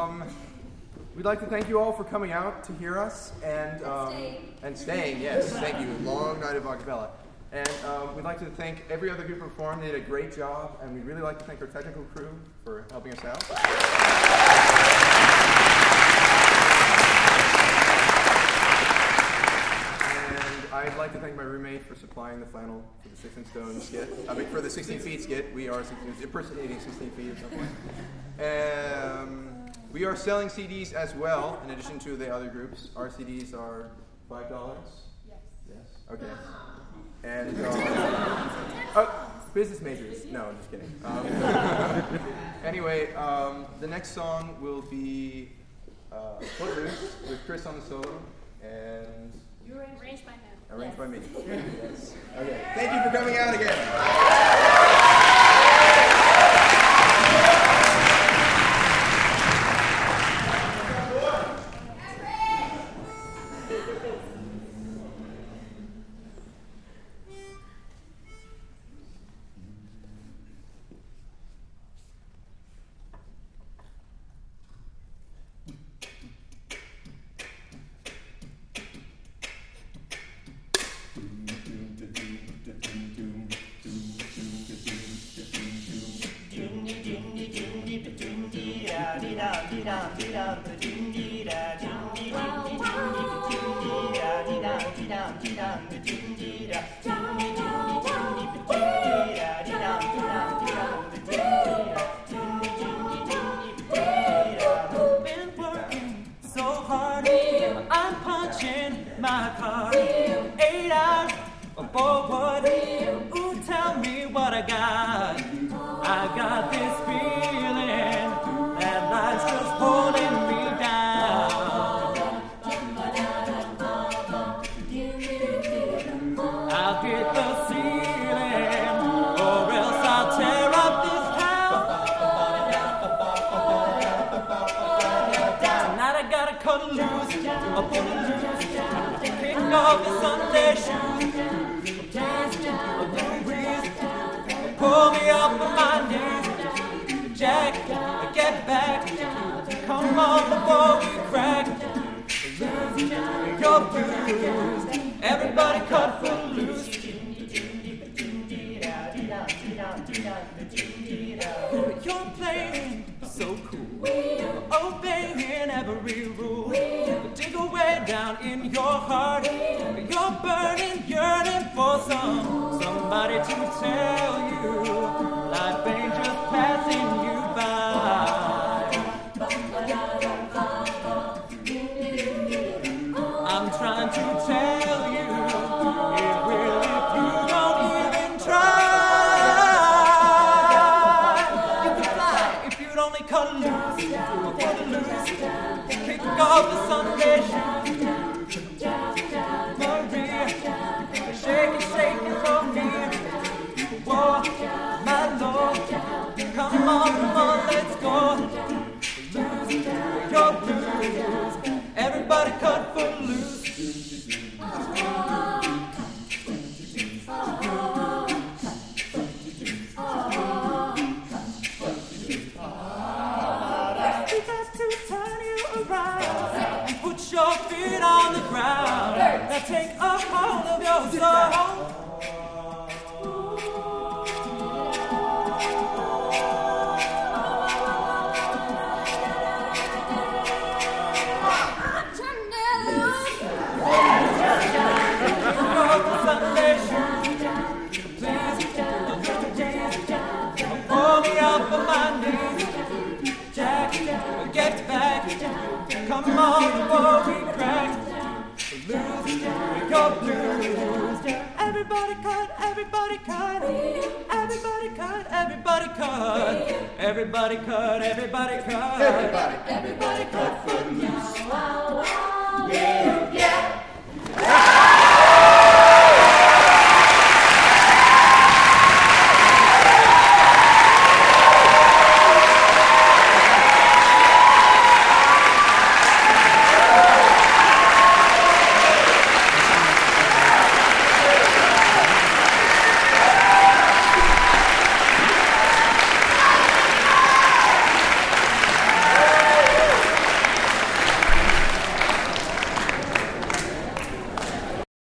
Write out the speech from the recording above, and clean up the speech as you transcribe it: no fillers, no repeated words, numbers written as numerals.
we'd like to thank you all for coming out to hear us and staying. Yes, thank you. Long night of acapella. And we'd like to thank every other group who performed. They did a great job, and we'd really like to thank our technical crew for helping us out. And I'd like to thank my roommate for supplying the flannel for the 6 Inch Stone skit. For the 16 Feet skit. We are impersonating 16 Feet at some point. We are selling CDs as well, in addition to the other groups. Our CDs are $5. Yes. Okay. And business majors. No, I'm just kidding. Anyway, the next song will be Footloose with Chris on the solo, and Arranged by him. Arranged by me. Yes. Okay. Thank you for coming out again. Been working so hard, I'm punching my card. 8 hours for what? Ooh, tell me what I got. I got this feeling that life's just holding me down. I'll hit the ceiling, or else I'll tear up this town. Tonight I gotta cut loose, I'll pull it loose, kick off the Sunday shoes, dance, a little breeze, pull me up on my knees. Jack, get back, come on before we crack. Lose your blues, everybody cut footloose. You're playing so cool, obeying every rule. Dig away down in your heart, you're burning, yearning for somebody to tell you life ain't just passing you by. I'm trying to tell you, it will if you don't even try. You can fly if you'd only cut loose, kick off the Sunday shoes. Maria, shake it for me. Whoa, my Lord, come on, let's go. Lose your blues, everybody cut footloose. We got to turn you around and put your feet on the ground. Now take a hold of your soul. Pull me up on my knees, Jack, get back, come on before we crack. Lose your blues, everybody cut, everybody cut, everybody cut, everybody cut, everybody cut, everybody cut, everybody cut footloose. Yeah, yeah.